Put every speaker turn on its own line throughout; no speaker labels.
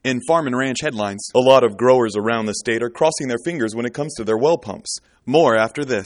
In Farm and Ranch headlines, a lot of growers around the state are crossing their fingers when it comes to their well pumps. More after this.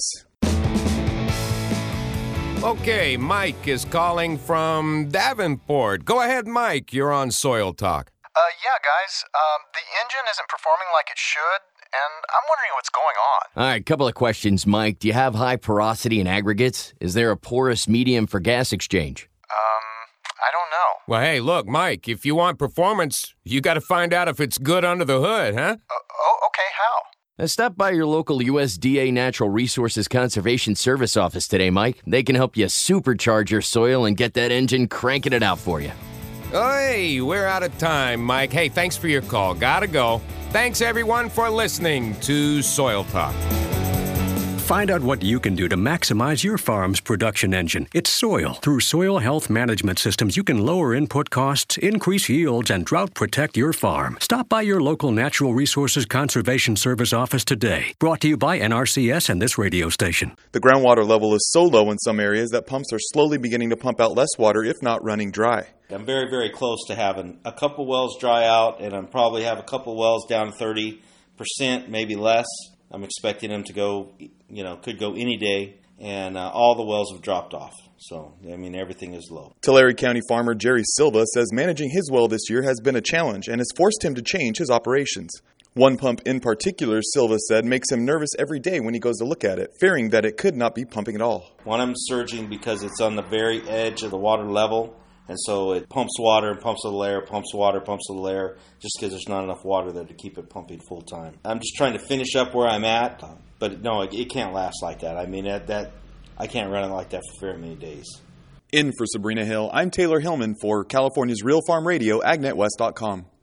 Okay, Mike is calling from Davenport. Go ahead, Mike. You're on Soil Talk.
Yeah, guys. The engine isn't performing like it should, and I'm wondering what's going on.
All right, couple of questions, Mike. Do you have high porosity in aggregates? Is there a porous medium for gas exchange?
I don't know.
Well, hey, look, Mike, if you want performance, you got to find out if it's good under the hood, huh?
Okay, how?
Stop by your local USDA Natural Resources Conservation Service office today, Mike. They can help you supercharge your soil and get that engine cranking it out for you.
Hey, we're out of time, Mike. Hey, thanks for your call. Gotta go. Thanks, everyone, for listening to Soil Talk.
Find out what you can do to maximize your farm's production engine. It's soil. Through soil health management systems, you can lower input costs, increase yields, and drought protect your farm. Stop by your local Natural Resources Conservation Service office today. Brought to you by NRCS and this radio station.
The groundwater level is so low in some areas that pumps are slowly beginning to pump out less water, if not running dry.
I'm very, very close to having a couple wells dry out, and I'm probably have a couple wells down 30%, maybe less. I'm expecting them to go, could go any day, and all the wells have dropped off. So, everything is low.
Tulare County farmer Jerry Silva says managing his well this year has been a challenge and has forced him to change his operations. One pump in particular, Silva said, makes him nervous every day when he goes to look at it, fearing that it could not be pumping at all.
One of them surging because it's on the very edge of the water level, and so it pumps water and pumps a layer, pumps water, pumps a layer, just because there's not enough water there to keep it pumping full time. I'm just trying to finish up where I'm at, but no, it can't last like that. I can't run it like that for very many days.
In for Sabrina Hill, I'm Taylor Hillman for California's Real Farm Radio, AgNetWest.com.